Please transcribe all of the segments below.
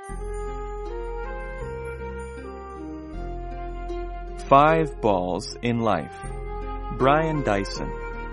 Five Balls in Life. Brian Dyson.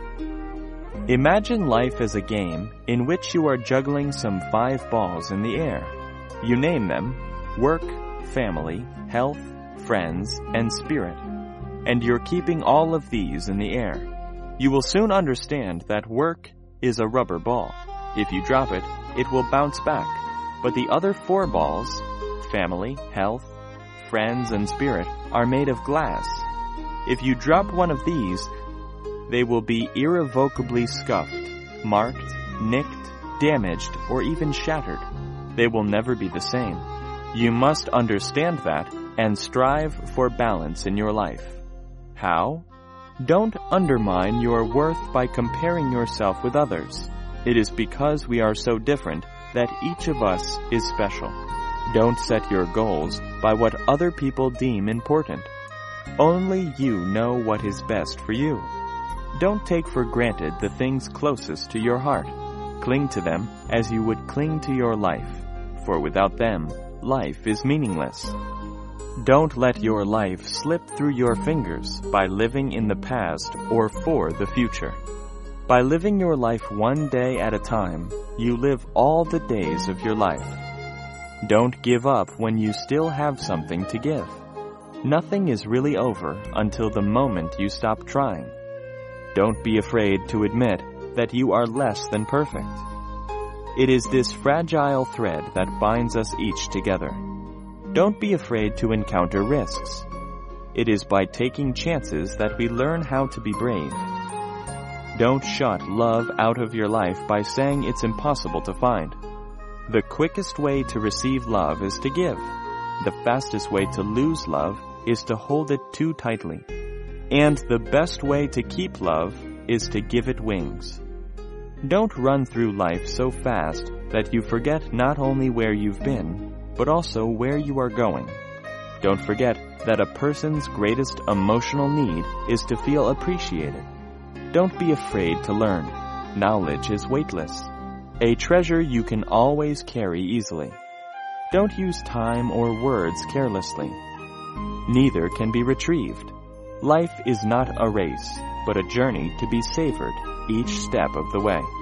Imagine life as a game in which you are juggling some 5 balls in the air. You name them: work, family, health, friends, and spirit. And you're keeping all of these in the air. You will soon understand that work is a rubber ball. If you drop it, it will bounce back. But the other 4 balls, family, health, friends, and spirit, are made of glass. If you drop one of these, they will be irrevocably scuffed, marked, nicked, damaged, or even shattered. They will never be the same. You must understand that and strive for balance in your life. How? Don't undermine your worth by comparing yourself with others. It is because we are so different that each of us is special. Don't set your goals by what other people deem important. Only you know what is best for you. Don't take for granted the things closest to your heart. Cling to them as you would cling to your life, for without them, life is meaningless. Don't let your life slip through your fingers by living in the past or for the future. By living your life one day at a time, you live all the days of your life. Don't give up when you still have something to give. Nothing is really over until the moment you stop trying. Don't be afraid to admit that you are less than perfect. It is this fragile thread that binds us each together. Don't be afraid to encounter risks. It is by taking chances that we learn how to be brave. Don't shut love out of your life by saying it's impossible to find. The quickest way to receive love is to give. The fastest way to lose love is to hold it too tightly. And the best way to keep love is to give it wings. Don't run through life so fast that you forget not only where you've been, but also where you are going. Don't forget that a person's greatest emotional need is to feel appreciated. Don't be afraid to learn. Knowledge is weightless, a treasure you can always carry easily. Don't use time or words carelessly. Neither can be retrieved. Life is not a race, but a journey to be savored each step of the way.